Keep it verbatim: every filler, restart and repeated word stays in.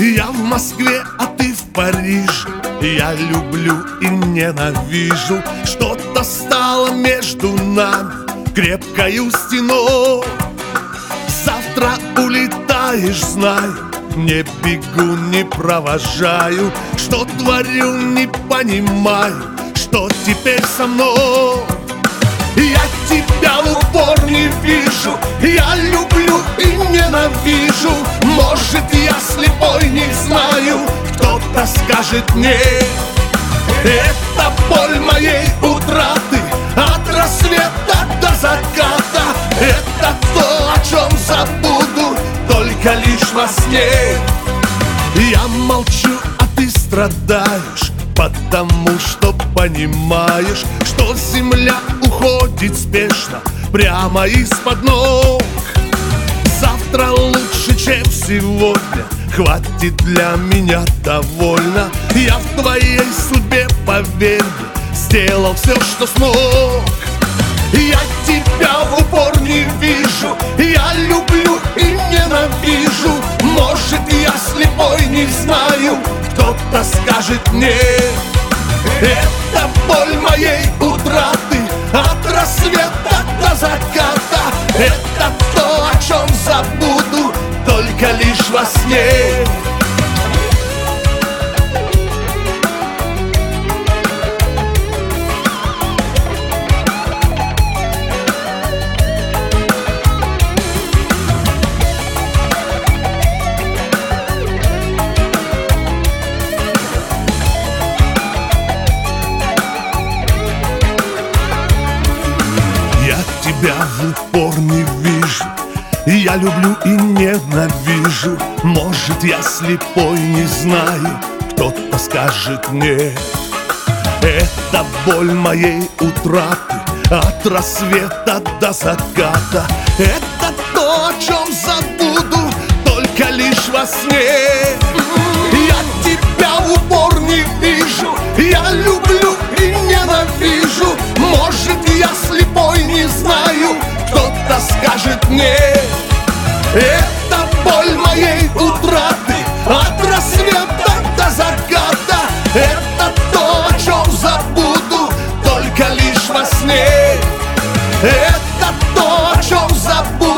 Я в Москве, а ты в Париже. Я люблю и ненавижу. Что-то стало между нами крепкою стеной. Завтра улетаешь, знаю. Не бегу, не провожаю. Что творю, не понимаю. Что теперь со мной? Я тебя в упор не вижу. Я люблю и ненавижу. Может, я слепой, не знаю. Кто-то скажет мне: это боль моей утраты. От рассвета до заката. Это то, о чем забуду только лишь во сне. Я молчу, а ты страдаешь, потому что понимаешь, что земля уходит спешно прямо из-под ног. Завтра лучше, чем сегодня. Хватит для меня довольно. Я в твоей судьбе, поверь мне, сделал все, что смог. Я тебя в упор не вижу. Я люблю и ненавижу. Может, я слепой, не знаю. Кто-то скажет мне: это боль моей утраты. От рассвета до заката. Это то, о чем забуду только лишь во сне. Тебя в упор не вижу. Я люблю и ненавижу. Может, я слепой, не знаю. Кто-то скажет мне: это боль моей утраты. От рассвета до заката. Это то, о чем забуду только лишь во сне. Я тебя в упор не вижу. Я люблю и ненавижу. Может, я слепой, не знаю. Кто-то скажет мне: это боль моей утраты. От рассвета до заката. Это то, о чем забуду только лишь во сне. Это то, о чем забуду